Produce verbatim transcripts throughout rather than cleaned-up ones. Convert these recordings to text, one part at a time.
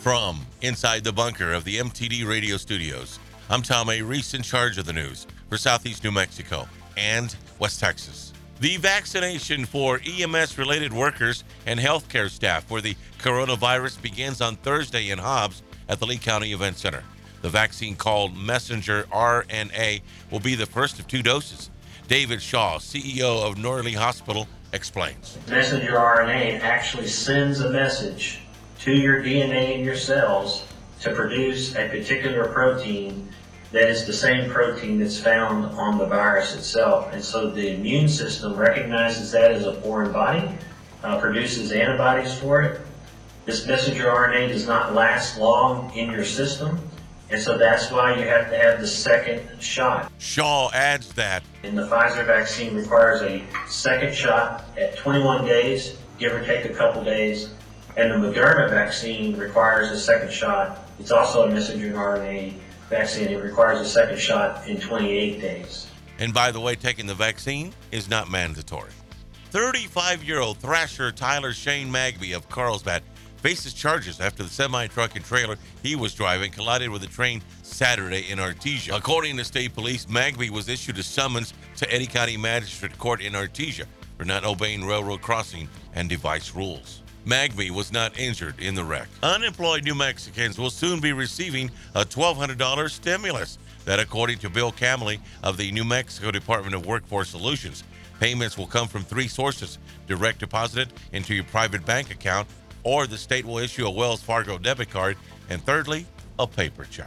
From inside the bunker of the M T D radio studios, I'm Tom A. Reese, in charge of the news for Southeast New Mexico and West Texas. The vaccination for E M S-related workers and healthcare staff for the coronavirus begins on Thursday in Hobbs at the Lee County Event Center. The vaccine, called messenger R N A, will be the first of two doses. David Shaw, C E O of Norley Hospital, explains. Messenger R N A actually sends a message to your D N A in your cells to produce a particular protein that is the same protein that's found on the virus itself. And so the immune system recognizes that as a foreign body, uh, produces antibodies for it. This messenger R N A does not last long in your system, and so that's why you have to have the second shot. Shaw adds that And the Pfizer vaccine requires a second shot at twenty-one days, give or take a couple days, and the Moderna vaccine requires a second shot. It's also a messenger R N A vaccine. It requires a second shot in twenty-eight days. And by the way, taking the vaccine is not mandatory. thirty-five-year-old thrasher Tyler Shane Magby of Carlsbad faces charges after the semi-truck and trailer he was driving collided with a train Saturday in Artesia. According to state police, Magby was issued a summons to Eddy County Magistrate Court in Artesia for not obeying railroad crossing and device rules. Magby was not injured in the wreck. Unemployed New Mexicans will soon be receiving a twelve hundred dollars stimulus. That, according to Bill Camley of the New Mexico Department of Workforce Solutions. Payments will come from three sources: direct deposited into your private bank account, or the state will issue a Wells Fargo debit card, and thirdly, a paper check.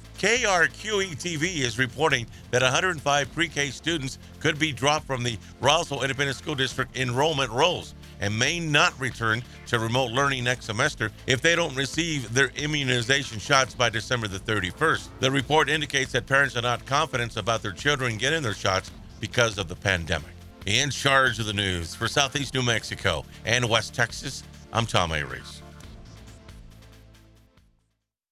K R Q E T V is reporting that one hundred five pre-K students could be dropped from the Roswell Independent School District enrollment rolls and may not return to remote learning next semester if they don't receive their immunization shots by December the thirty-first. The report indicates that parents are not confident about their children getting their shots because of the pandemic. In charge of the news for Southeast New Mexico and West Texas, I'm Tom A. Reese.